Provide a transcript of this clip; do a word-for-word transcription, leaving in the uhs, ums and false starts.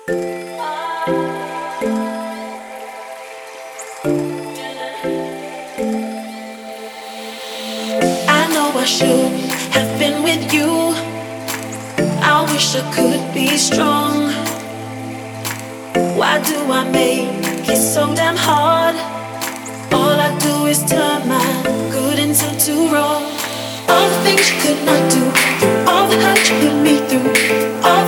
I know I should have been with you. I wish I could be strong. Why do I make it so damn hard? All I do is turn my good into too wrong. All the things you could not do, all the hurt you put me through, all